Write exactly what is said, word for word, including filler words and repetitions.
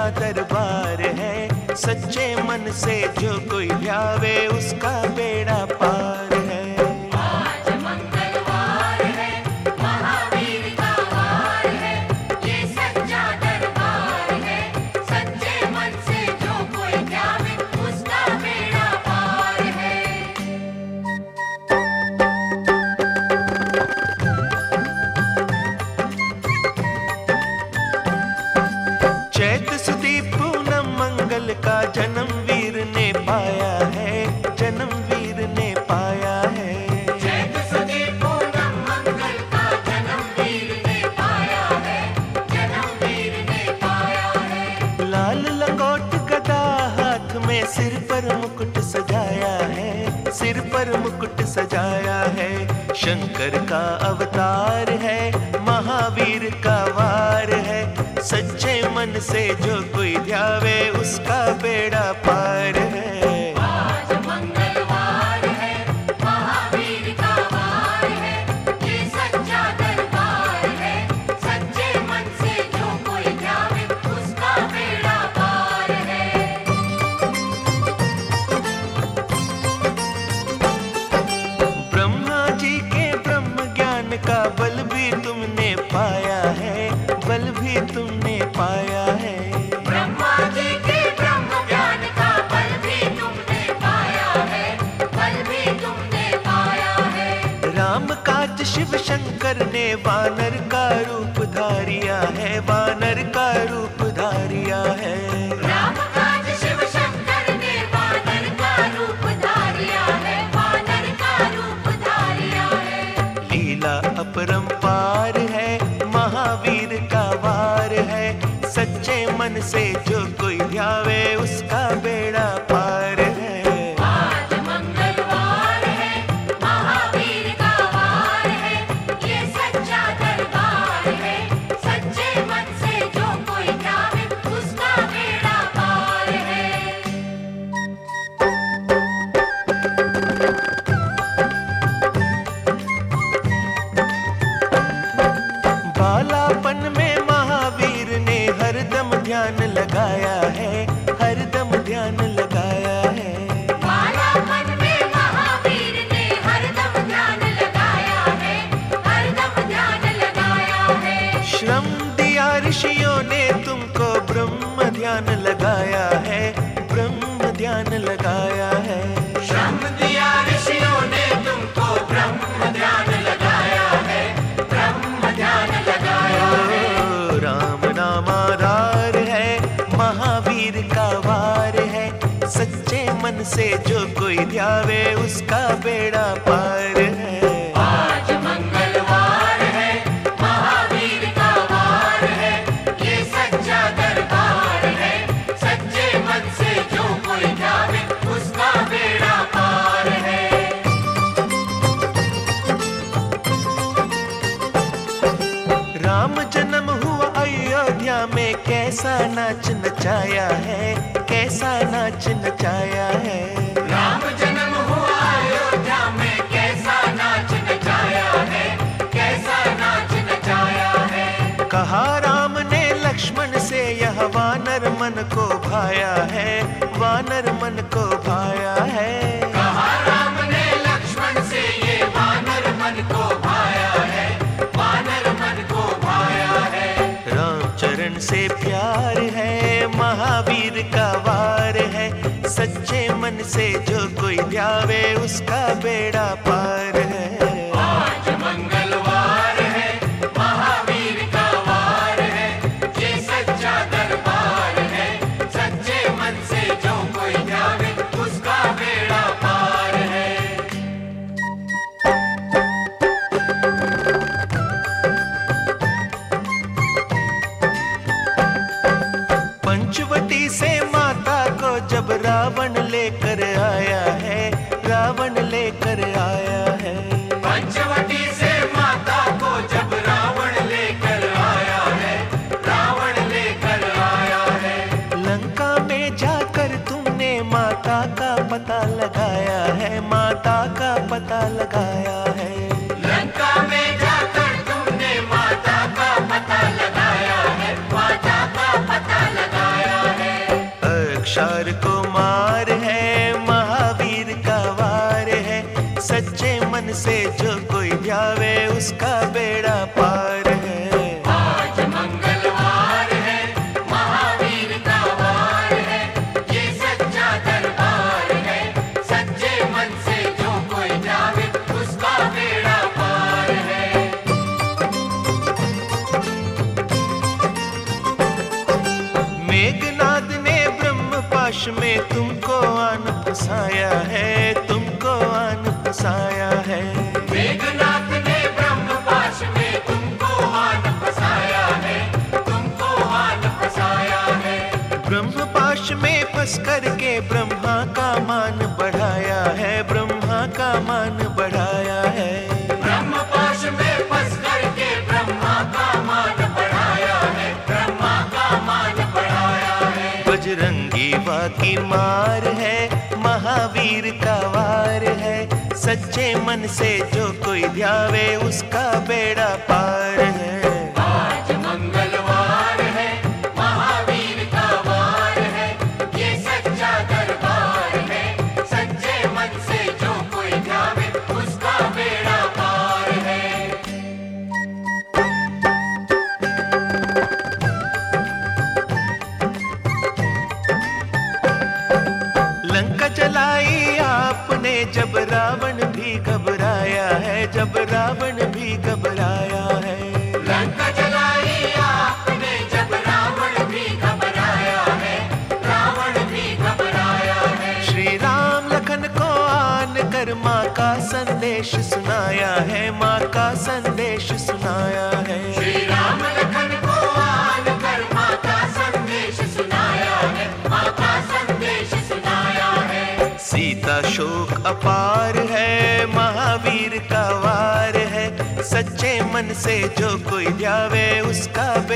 दरबार है। सच्चे मन से जो कोई ध्यावे उसका बेड़ा पार है। आज मंगलवार है, महावीर का वार है, ये सच्चा दरबार है। सच्चे मन से जो कोई ध्यावे उसका बेड़ा पार है। चैत सुदी पूनम मंगल का जन्म वीर ने पाया है, जन्म वीर ने पाया है। चैत सुदी पूनम मंगल का जन्म वीर ने पाया है, जन्म वीर ने पाया है। लाल लंगोट गदा हाथ में सिर पर मुकुट सजाया है, सिर पर मुकुट सजाया है। शंकर का अवतार है, महावीर का वार है। सच्चे मन से जो कोई ध्यावे उसका बेड़ा पार है। आज मंगलवार है, महावीर का वार है, ये सच्चा दरबार है। सच्चे मन से जो कोई ध्यावे उसका बेड़ा पार है। ब्रह्मा जी के ब्रह्म ज्ञान का बल भी तुमने पाया है, बल भी तुमने पाया है। ब्रह्मा जी के ब्रह्म ज्ञान का बल भी तुमने पाया है, बल भी तुमने पाया है। राम काज शिव शंकर ने वानर का रूप धारिया है, वानर का रूप धारिया है। राम काज शिव शंकर ने वानर का रूप धारिया है, वानर का रूप धारिया है। लीला अपरंपार है, महावीर का वार है। सच्चे मन से जो कोई ध्यावे उसका बेड़ा पार है। आज मंगलवार है, महावीर का वार है, ये सच्चा दरबार है। सच्चे मन से जो कोई ध्यावे उसका बेड़ा पार है। बालापन में महावीर ने हरदम ध्यान लगाया है, हरदम ध्यान लगाया है। बालापन में महावीर ने हरदम ध्यान लगाया है, हरदम ध्यान लगाया है। श्रम दिया ऋषियों ने तुमको ब्रह्म ध्यान लगाया है, ब्रह्म ध्यान लगाया है। श्रम दिया ऋषियों ने तुमको ब्रह्म ध्यान लगाया है, ब्रह्म ध्यान लगाया है। ओ, राम नाम आधार है, महावीर का वार है। सच्चे मन से जो कोई ध्यावे उसका बेड़ा पार है। आज मंगलवार है, महावीर का वार है, ये सच्चा दरबार है। सच्चे मन से जो कोई ध्यावे उसका बेड़ा पार है। राम जन्म हुआ अयोध्या में, कैसा नाच नचाया है, कैसा नाच नचाया है। राम जन्म हुआ अयोध्या में, कैसा नाच नचाया है, कैसा नाच नचाया है। कहा राम ने लक्ष्मण से यह वानर मन को भाया है, वानर मन को भाया है। कहा राम ने लक्ष्मण से ये वानर मन को भाया है, वानर मन को भाया है। राम चरण से प्यार है, महावीर का वार है। सच्चे मन से जो कोई ध्यावे उसका बेड़ा पार है। आज मंगलवार है, महावीर का वार है, ये सच्चा दरबार है। सच्चे मन से जो कोई ध्यावे उसका बेड़ा पार है। पंचवटी से माता को जब रावण लेकर आया है, रावण लेकर आया है। पंचवटी से माता को जब रावण लेकर आया है, रावण लेकर आया है। लंका में जाकर तुमने माता का पता लगाया है, माता का पता लगाया है। लंका में जाकर तुमने माता का पता लगाया है, माता का पता लगाया मार है, महावीर का वार है। सच्चे मन से जो कोई ध्यावे उसका बेड़ा पार है। आज मंगलवार है, महावीर का वार है, ये सच्चा दरबार है। सच्चे मन से जो कोई जावे उसका बेड़ा पार है। मेघनाद ने ब्रह्म पाश में तुमको आन फसाया है, तुमको आन फसाया है। मेघनाथ ने ब्रह्म पाश में तुमको हाथ फसाया है, तुमको हाथ फसाया है। ब्रह्म पाश में फंस करके ब्रह्मा का मान बढ़ाया है, ब्रह्मा का मान बढ़ाया है। ब्रह्म पाश में फंस करके ब्रह्मा का मान बढ़ाया है, ब्रह्मा का मान बढ़ाया है। बजरंगी बाकी मार है, महावीर का वार है। सच्चे मन से जो कोई ध्यावे उसका बेड़ा पार है। आज मंगलवार है, महावीर का वार है, ये सच्चा दरबार है। सच्चे मन से जो कोई ध्यावे उसका बेड़ा पार है। लंका जलाई आपने जब रावण भी घबराया है, जब रावण भी घबराया है। लंका जलाई आपने जब रावण भी घबराया है, रावण भी घबराया है। श्री राम लखन को आन कर माँ का संदेश सुनाया है, माँ का संदेश सुनाया है। श्री राम लखन को आन कर माँ का संदेश सुनाया है, माँ का संदेश सुनाया है। सीता शोक अपार है, महावीर का वार है। सच्चे मन से जो कोई ध्यावे उसका